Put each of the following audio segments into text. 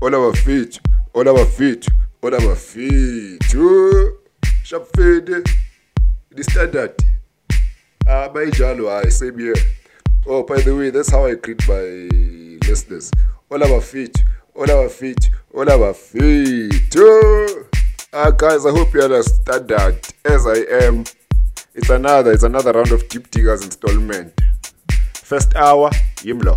all our feet, all our feet, all our feet. Oh, sharp fade, the standard. By Jalo, I same here. Oh, by the way, that's how I greet my listeners. All our feet, all our feet, all our feet. Oh, guys, I hope you understand that. As I am, it's another round of Deep Diggers installment. First hour, Yimlo.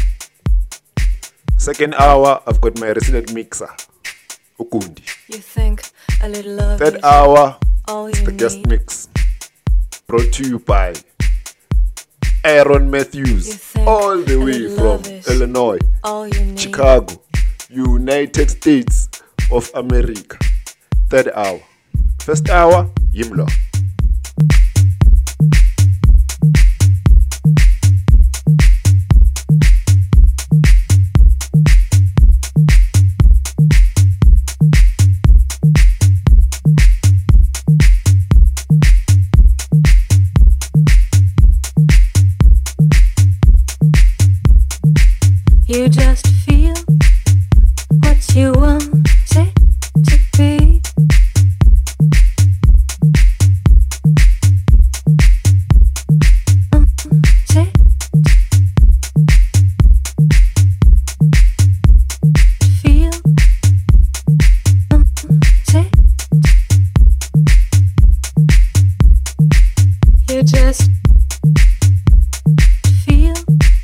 Second hour, I've got my resident mixer, Ukundi. You think a little love. Third hour, all it's you the guest need. mix, brought to you by Aaron Matthews, all the way from Illinois, all you need. Chicago, United States of America. Third hour. First hour, Yimlo. You just feel what you want it to be. Feel you just feel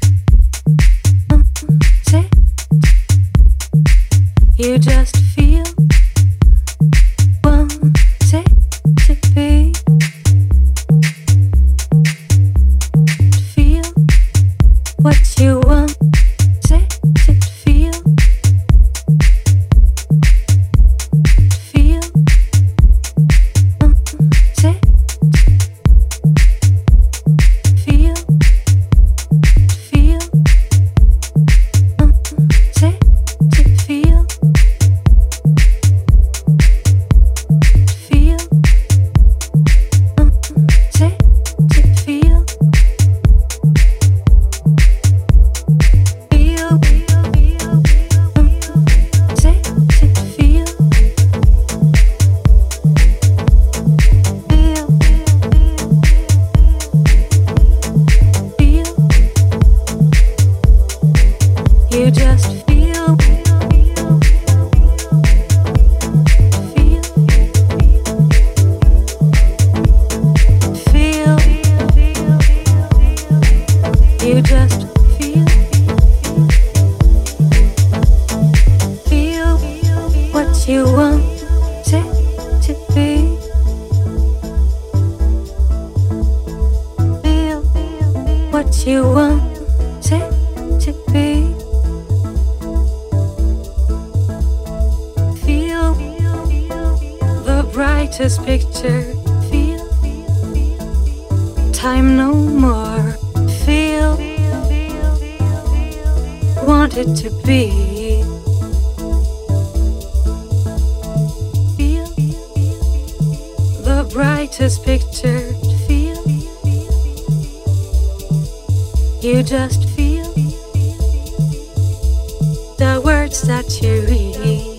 you just feel want it to be. Feel what you want it to feel. Feel want it. Feel want it to feel. You just feel, feel, you just feel what you want it to be. Feel what you want it to be. Feel the brightest picture. Feel time no more. Feel want it to be. Feel the brightest picture. Feel you just feel the words that you read.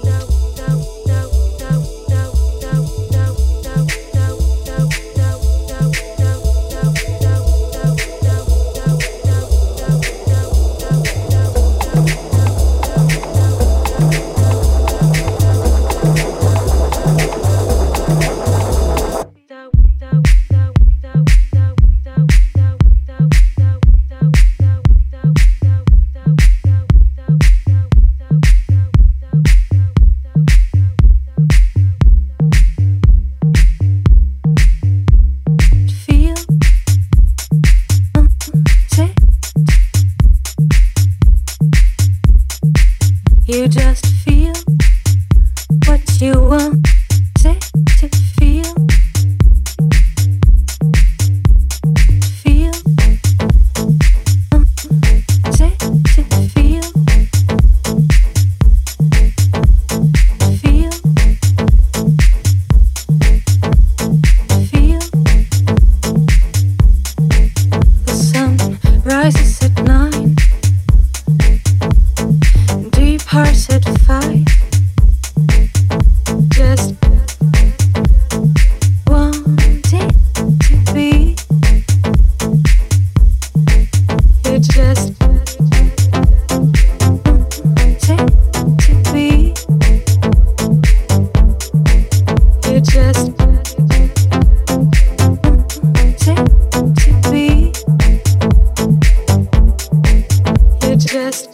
You just feel what you want it to feel. Feel it to feel. Feel the sun rises at 9. Hearts at satisfied. Just wanted to be. You just wanted to be. You just just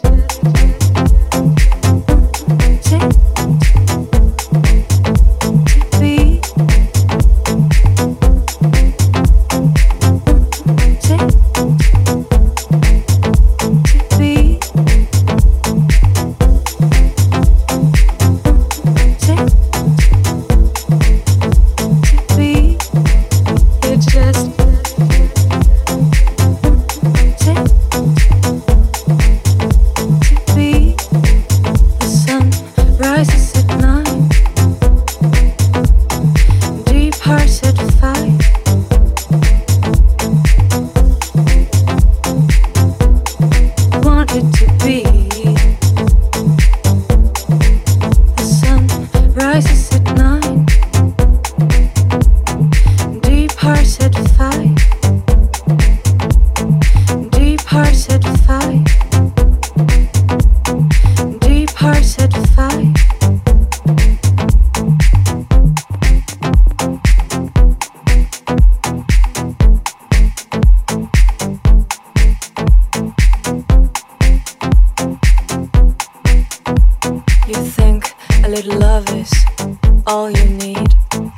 all you need.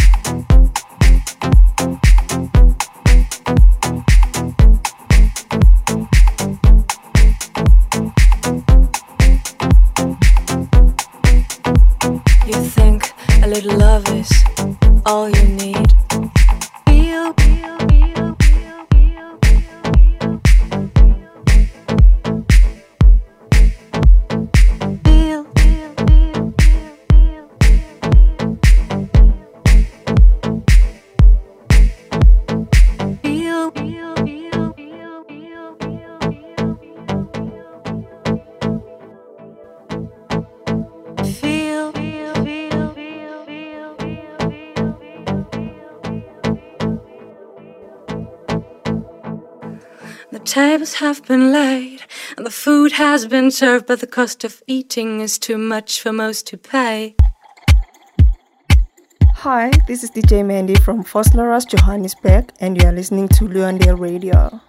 You think a little love is all you need. Feel, feel, feel, feel, feel, feel, feel, feel, the tables have been laid and the food has been served, but the cost of eating is too much for most to pay. Hi, this is DJ Mandy from Fosleras, Johannesburg, and you are listening to Luandale Radio.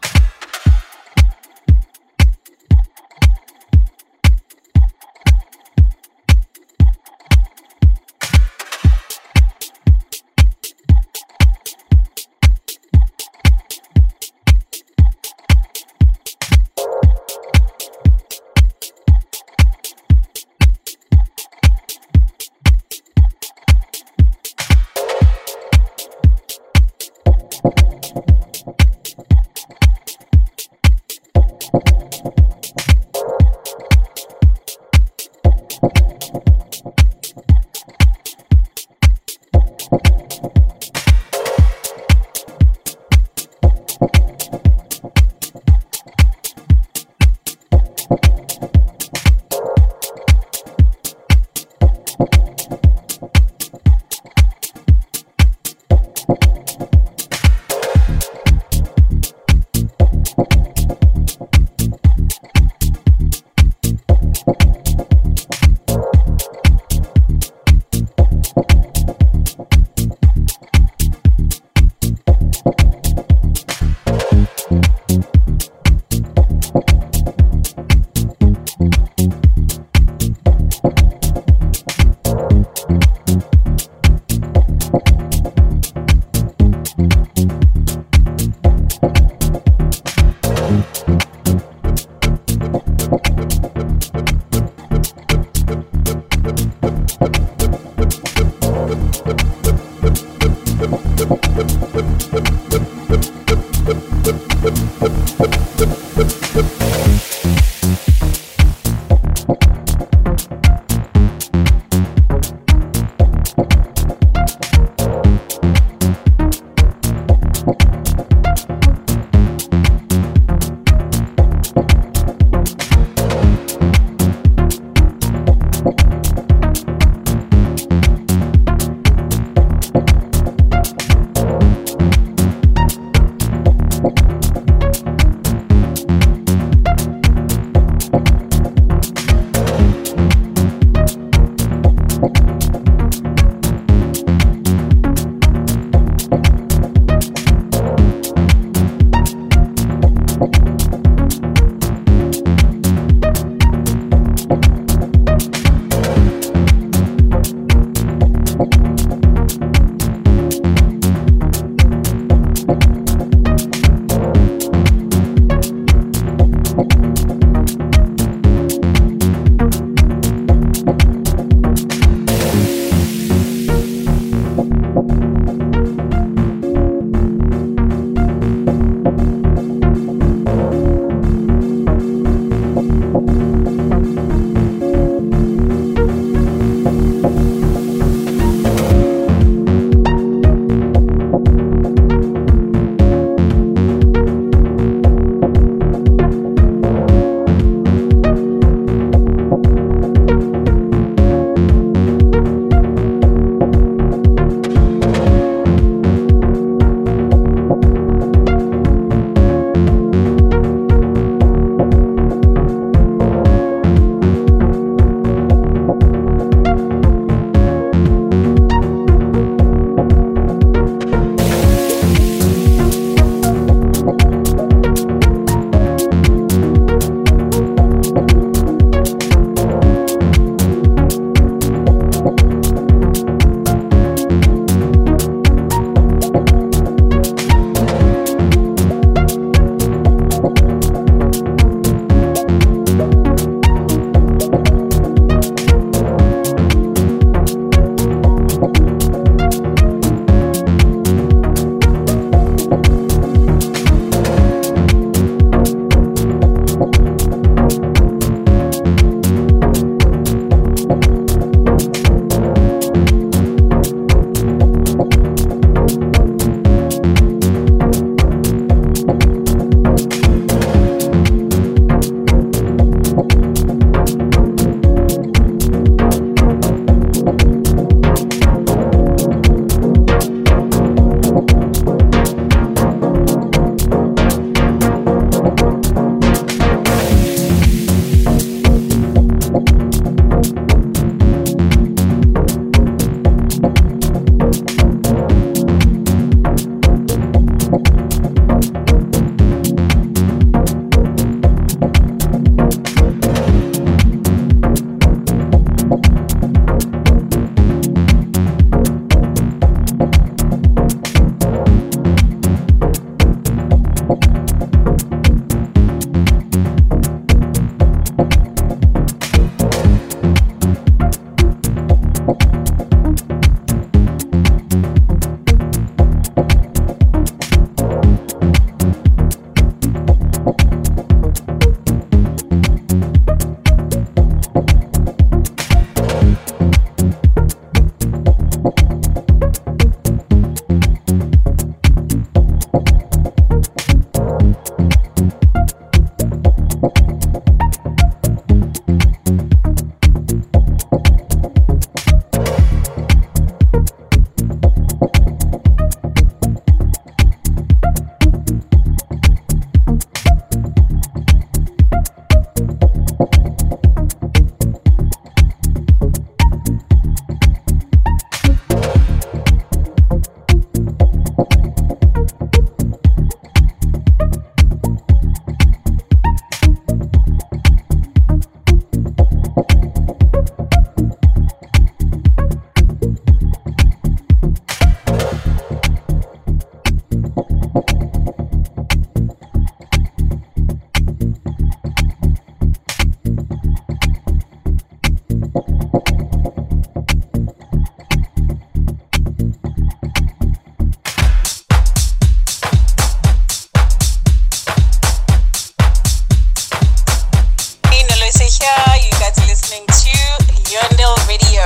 Radio.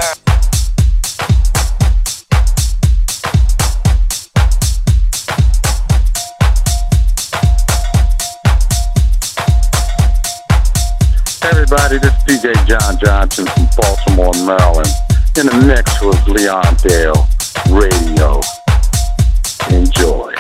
Everybody, this is DJ John Johnson from Baltimore, Maryland. In the mix with Leon Dale Radio. Enjoy.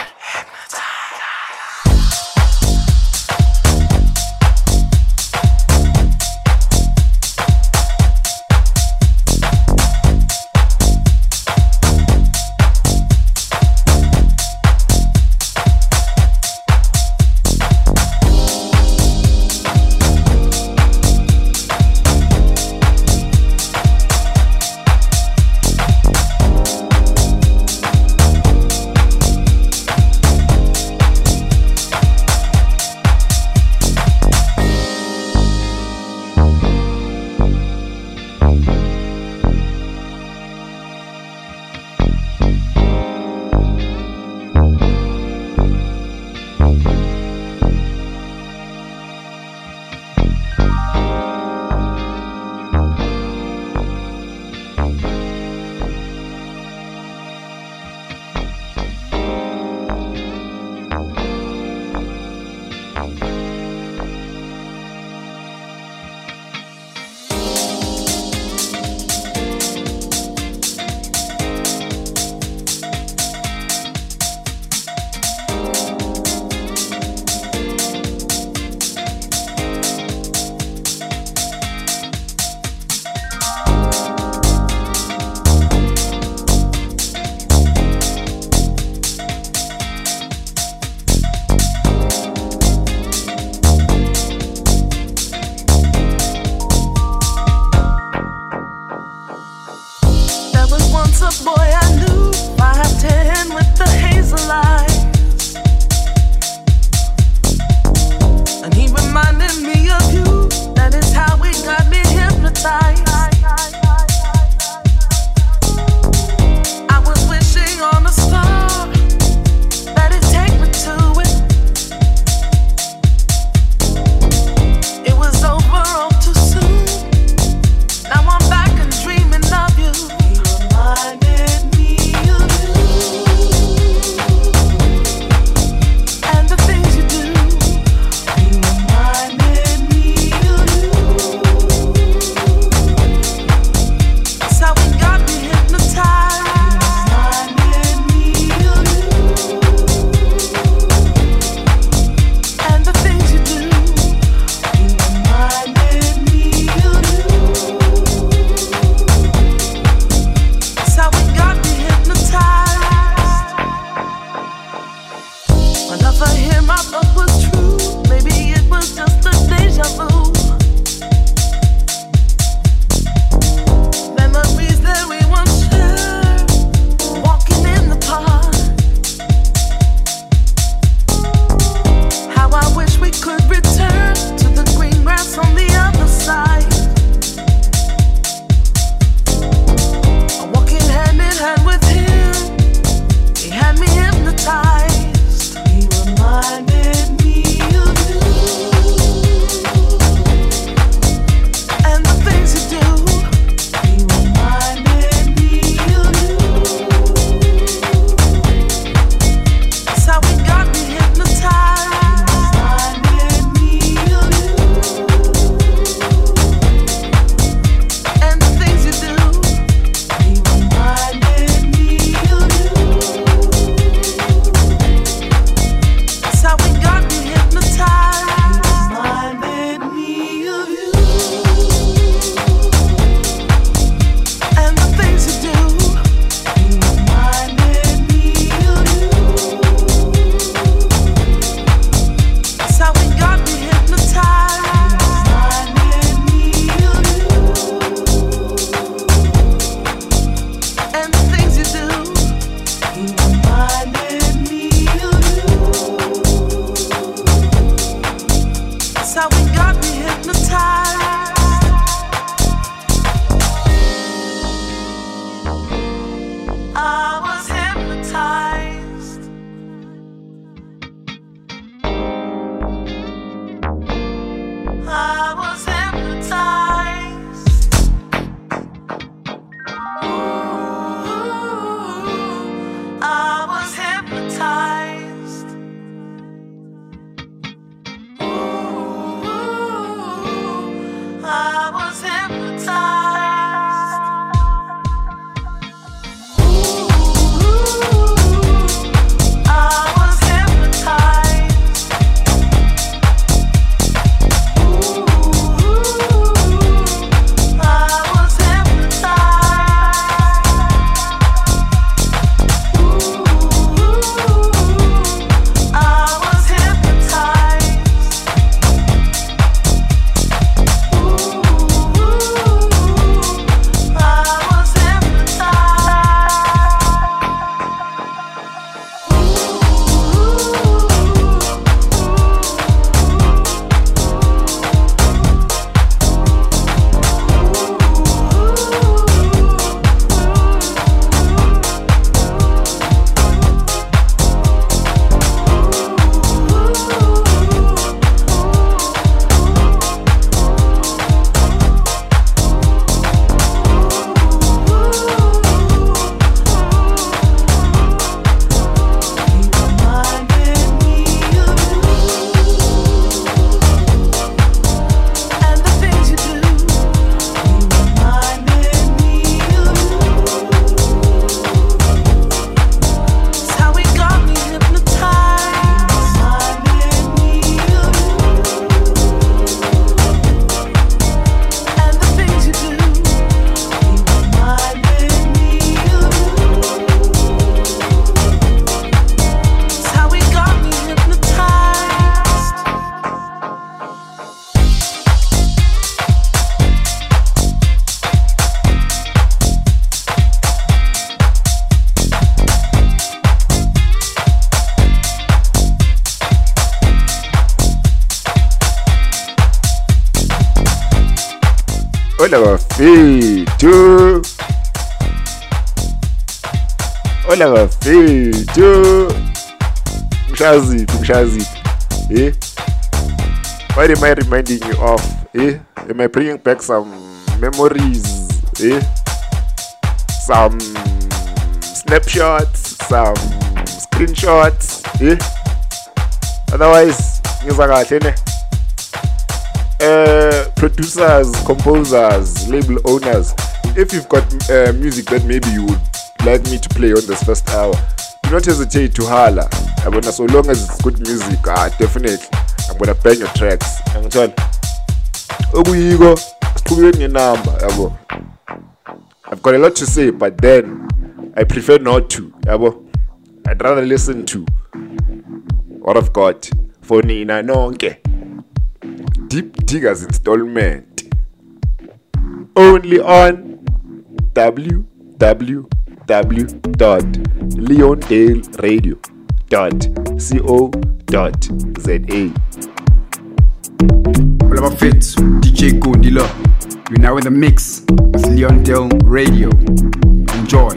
Reminded me Hola bafethu. Hola bafethu. Mshaziphi. Eh? What am I reminding you of? Eh? Am I bringing back some memories? Eh? Some snapshots, some screenshots. Eh? Otherwise, ngizwa kahle ne? Producers, composers, label owners, if you've got music that maybe you would like me to play on this first hour, do not hesitate to holler. So long as it's good music, definitely I'm gonna bang your tracks. I've got a lot to say, but then I prefer not to. I'd rather listen to what I've got for Nina Nonke. Deep Diggers installment only on www.leondaleradio.co.za. All about fit, DJ Gondila. You're now in the mix with Leondale Radio. Enjoy.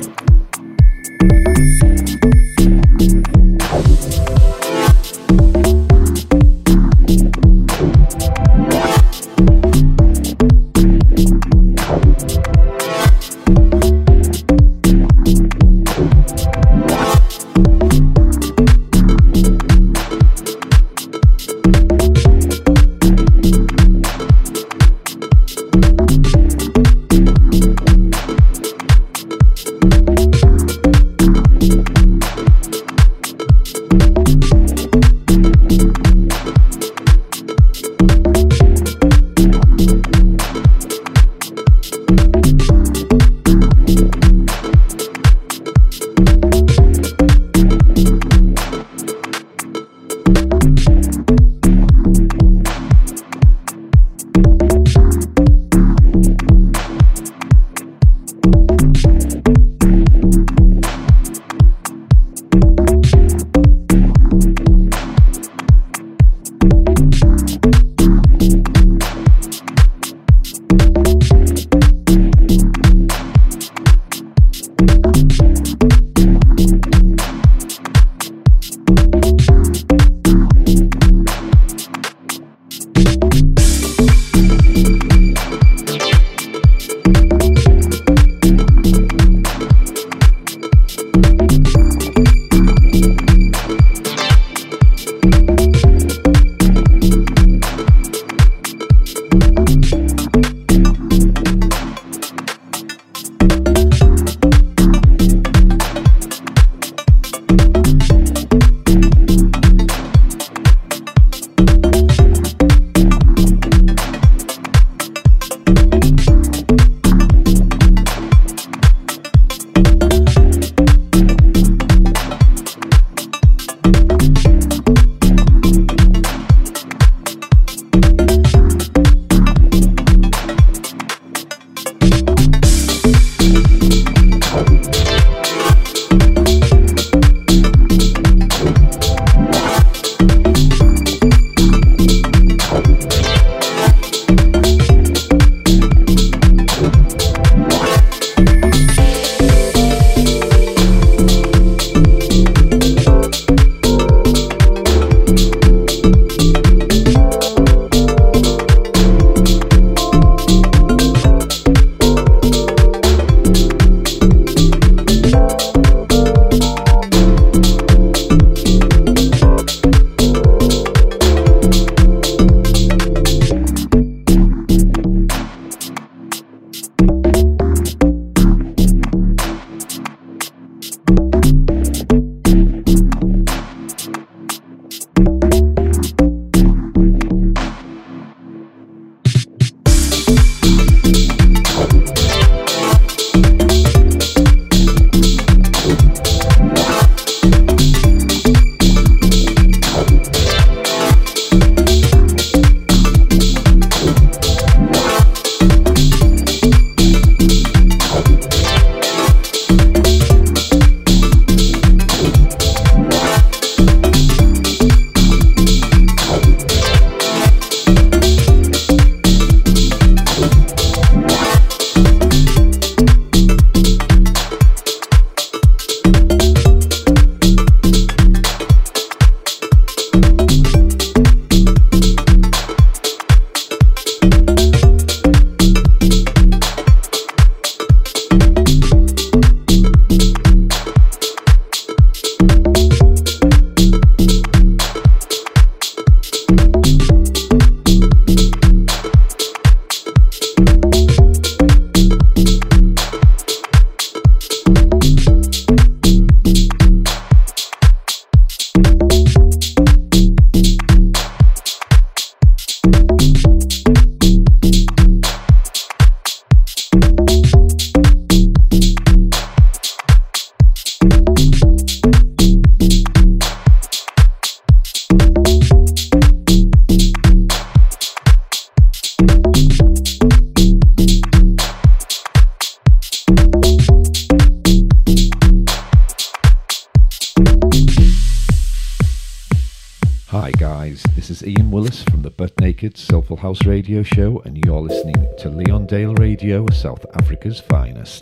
guys, this is Ian Willis from the Butt Naked Soulful House Radio Show, and you're listening to Leondale Radio, South Africa's finest.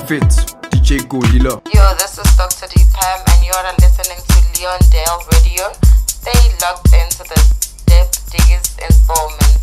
Fit, DJ Godila. Yo, this is Dr. D. Pam, and you're listening to Leon Dale Radio. Stay locked into the Depth Diggers installment.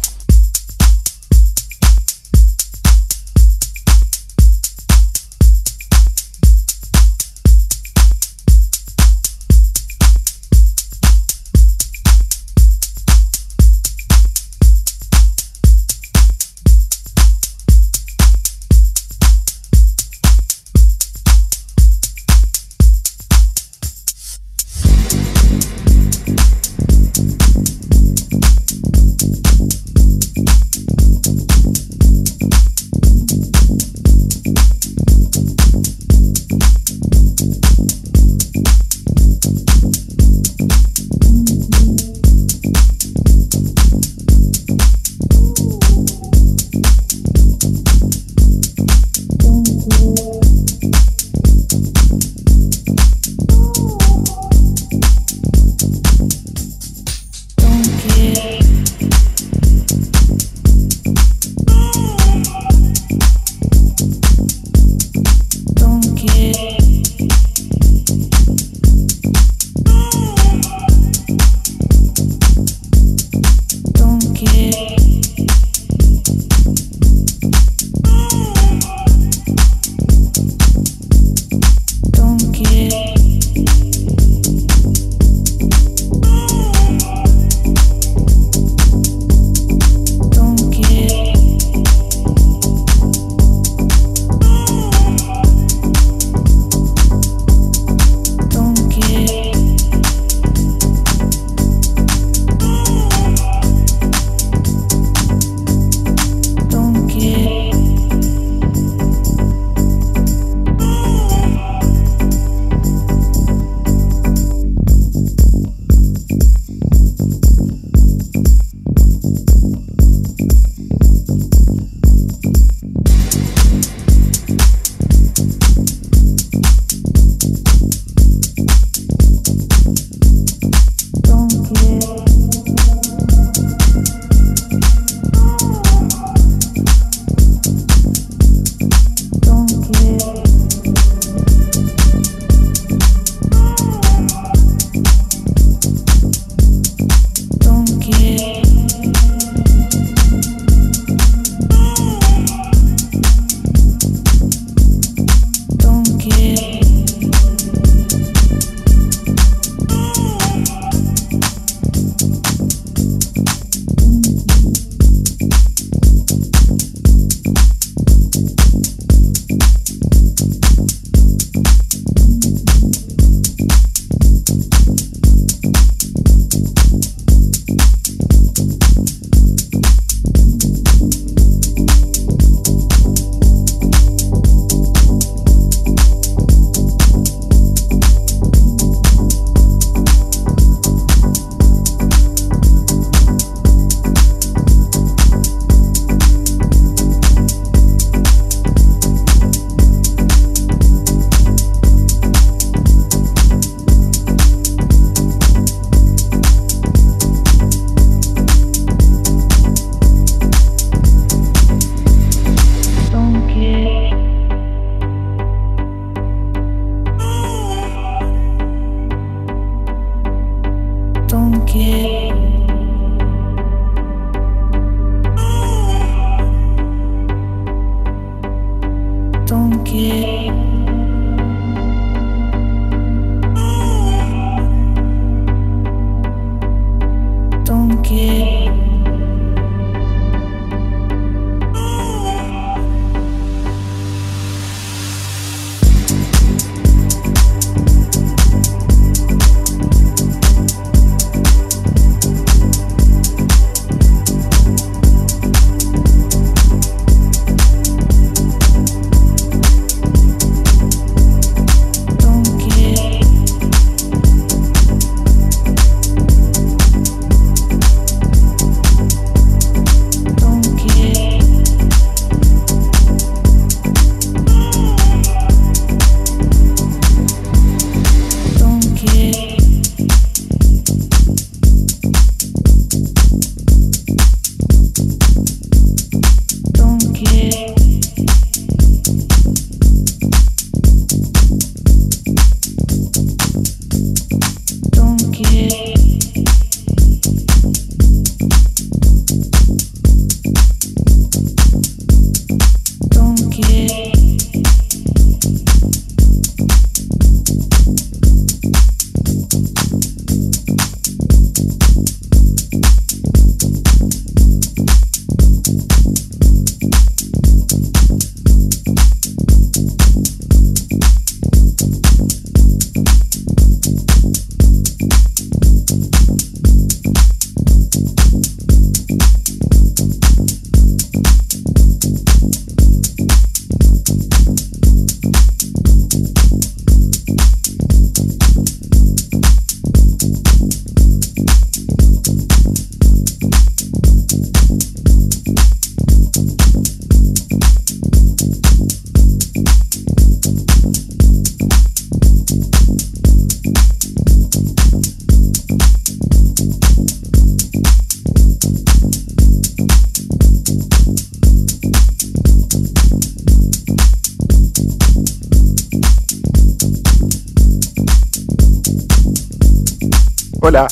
Hola.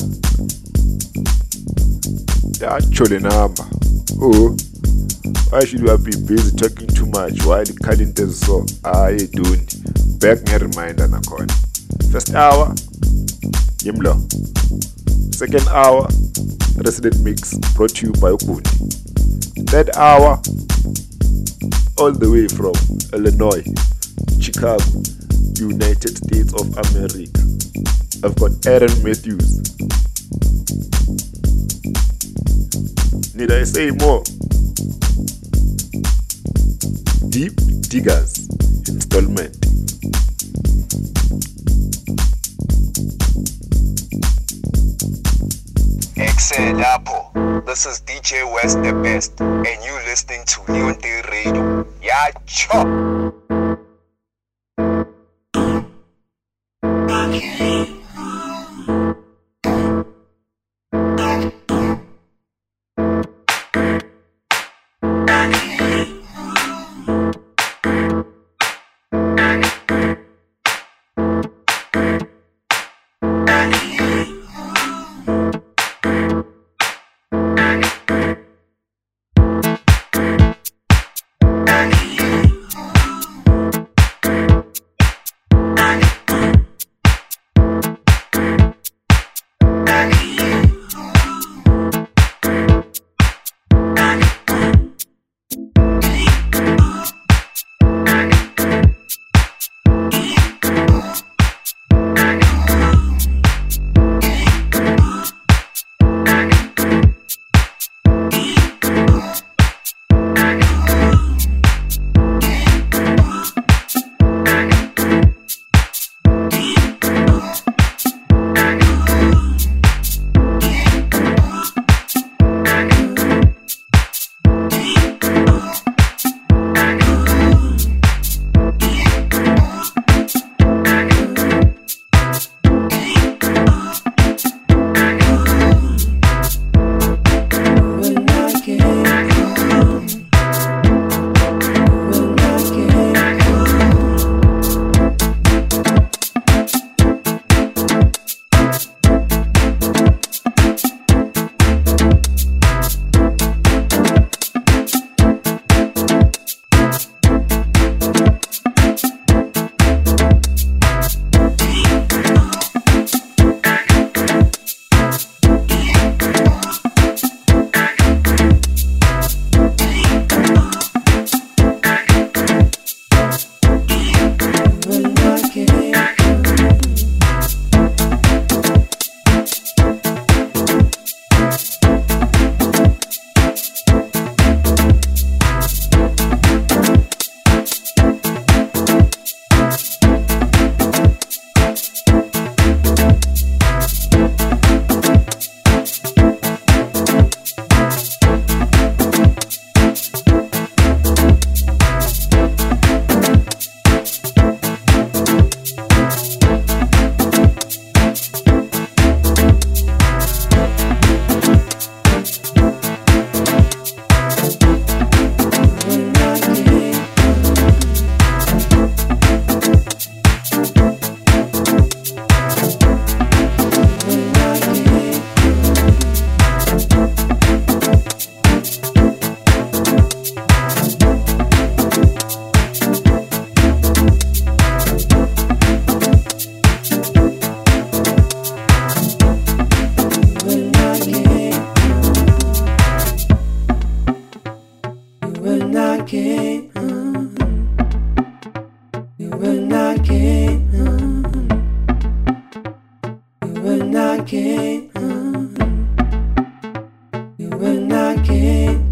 Yacho le number. Oh, why should you be busy talking too much while calling them so? Aye, don't. Back me a reminder nakhona. First hour, Yimlo. Second hour, Resident Mix brought to you by Okundi. Third hour, all the way from Illinois, Chicago, United States of America. I've got Aaron Matthews. Need I say more? Deep Diggers installment. Lapo. This is DJ West the Best, and you listening to Leon Day Radio. Yeah, chop. will not gain. You will not gain. You will not gain. You will not gain.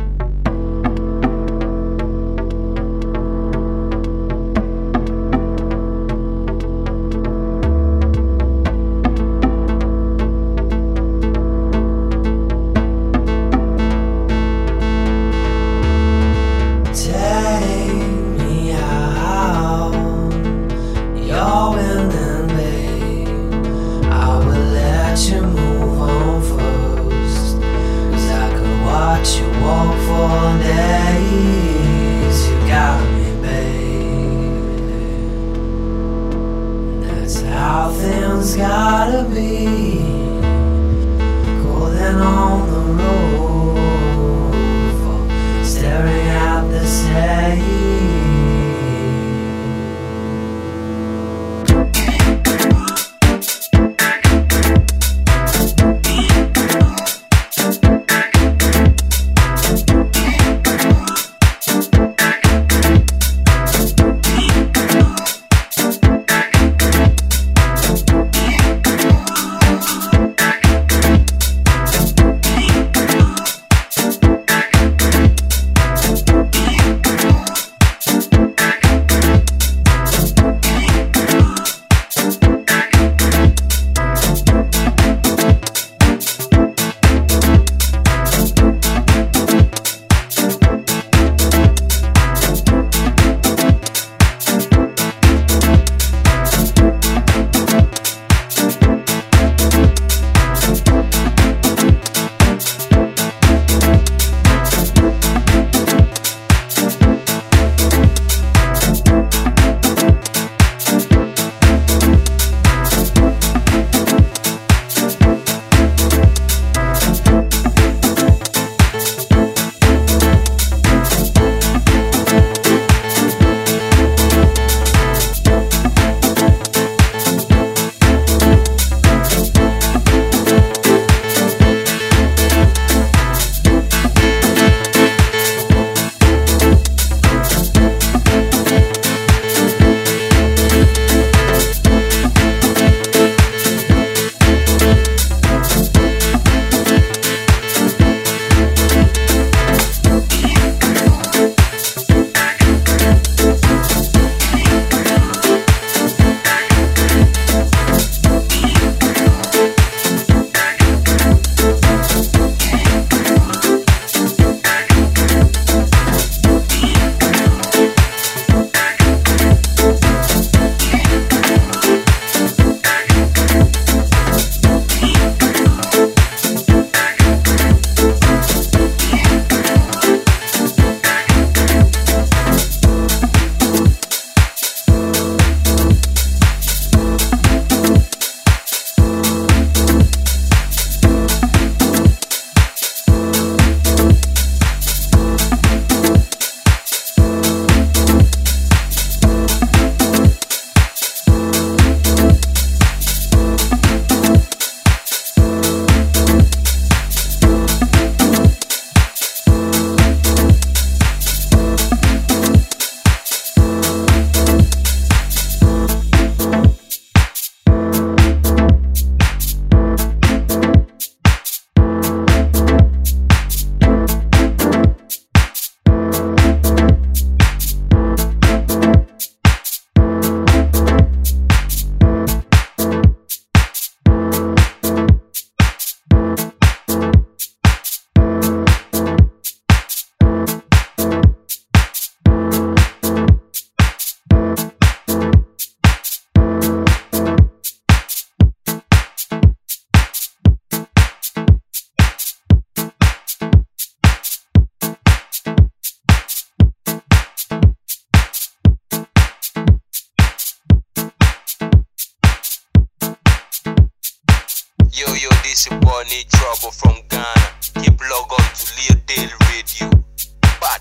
This your boy Need Trouble from Ghana. Keep log on to Leo Daily Radio. But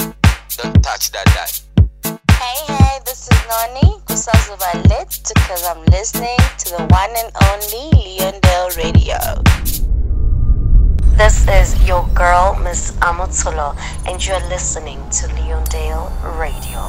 don't touch that. Hey, this is Noni Kusazuba Lit, because I'm listening to the one and only Leondale Radio. This is your girl, Miss Amotsolo, and you're listening to Leondale Radio.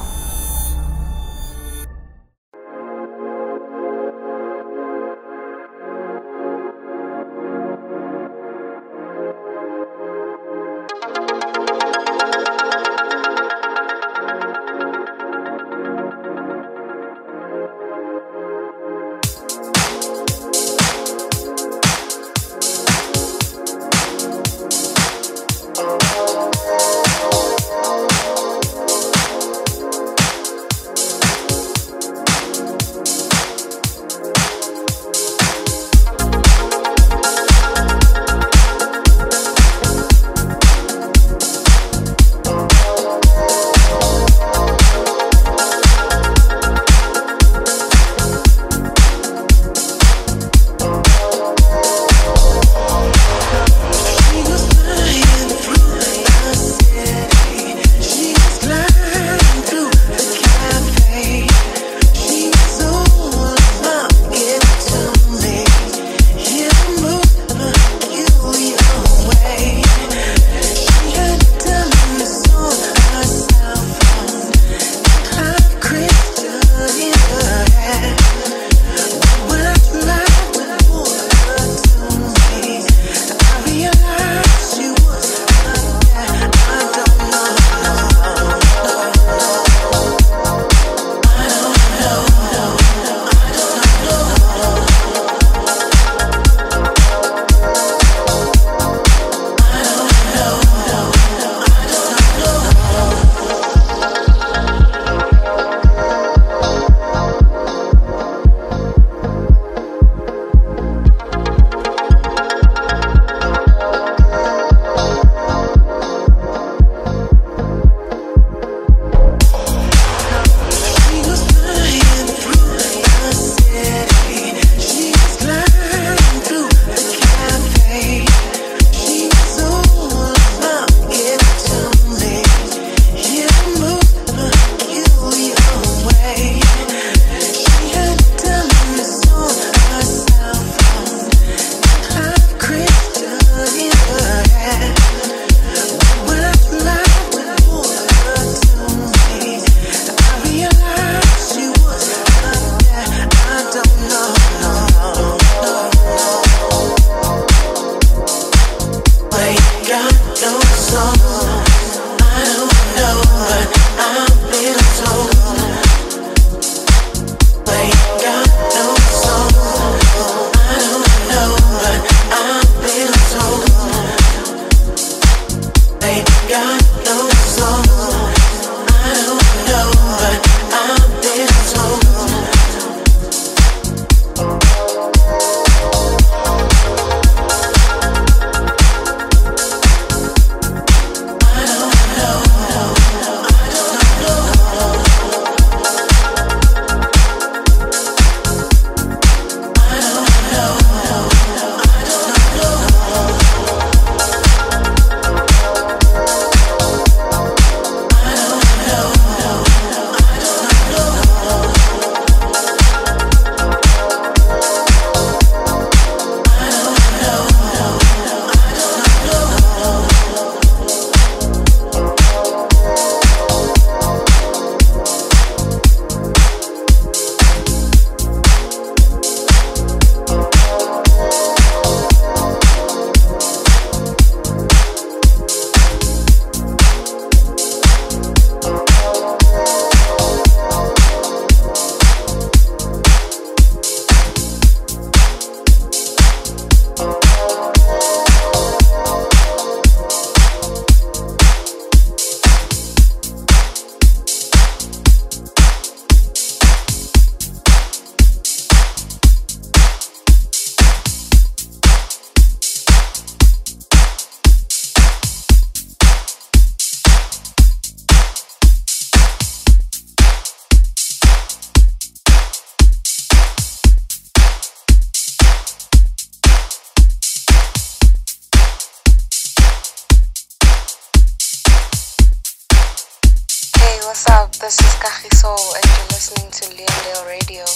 What's up? This is Kagiso and you're listening to Leondale Radio.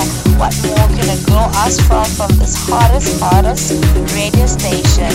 What more can a girl ask from this hottest radio station?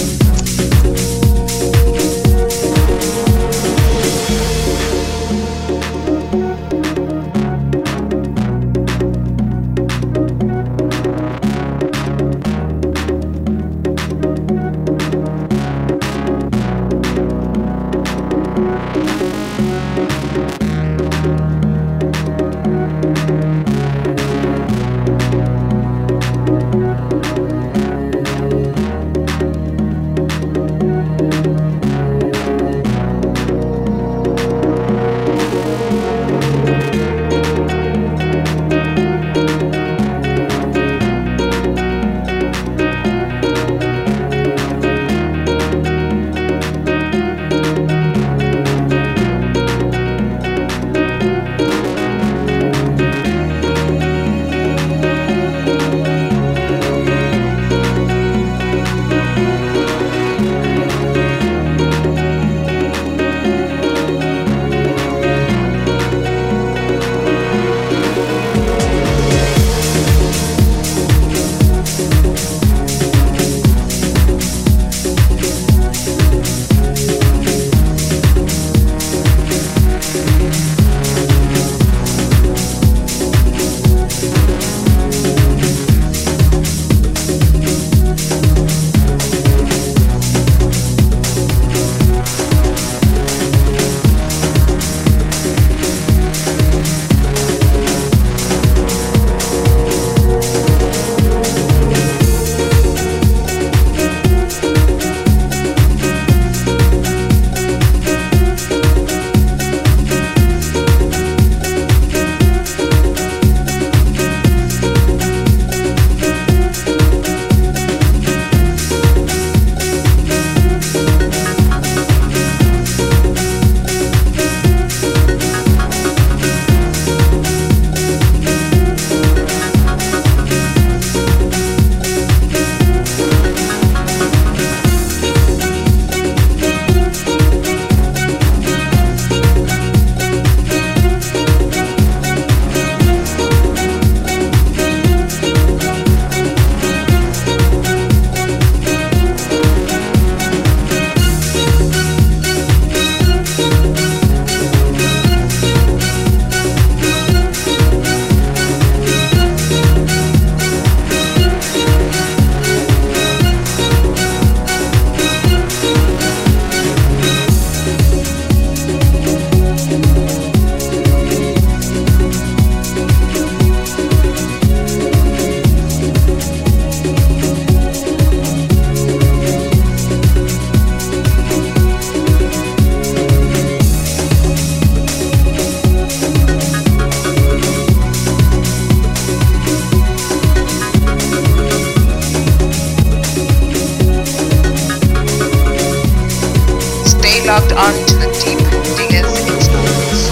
logged on to the Deep Diggers installments.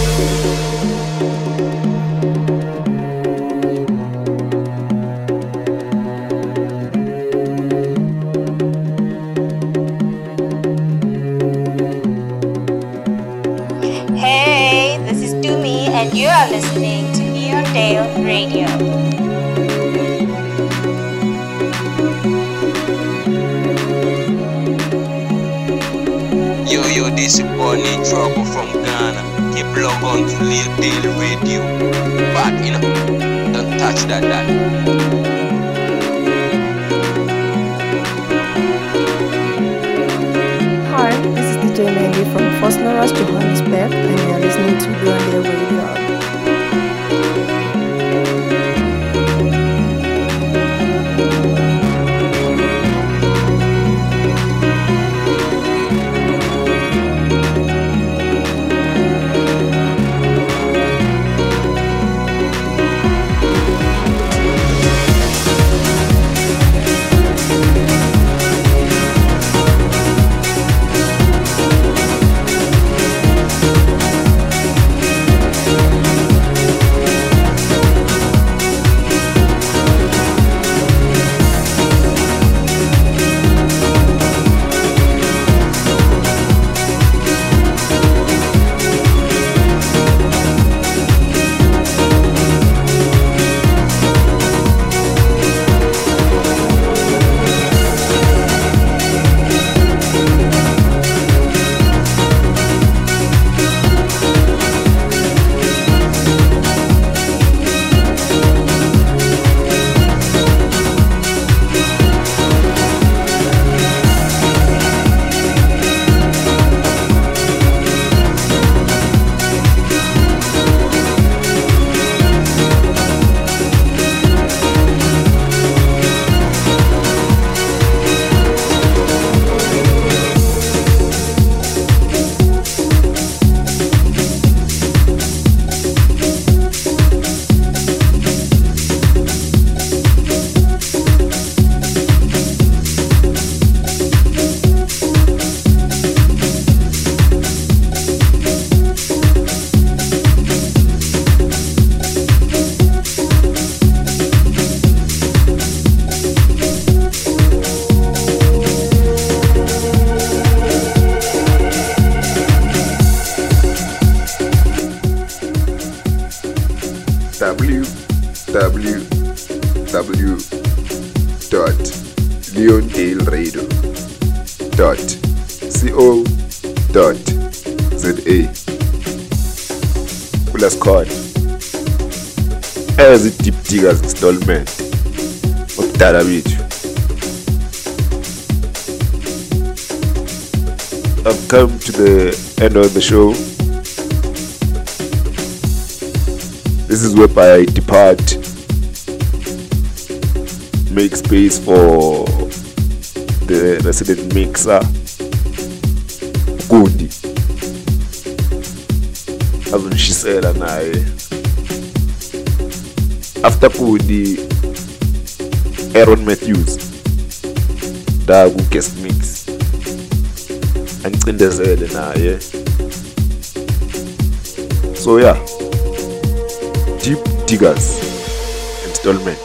Hey, this is Dumi and you are listening to Neondale Radio. Yo, this is Bonnie Trouble from Ghana. Keep log on to Lil Daily Radio. But, don't touch that. Hi, this is DJ Mandy from Fosnoras, Johannesburg, and you are listening to Neondale Radio. www.leondaleradio.co.za. Let's call as a Deep Diggers installment of Dalabit. I've come to the end of the show. This is where I depart, make space for the resident mixer Gundi. Azongisela naye. After Gundi, Aaron Matthews Dagu guest mix angicindezele naye. So yeah, Deep Diggers installment.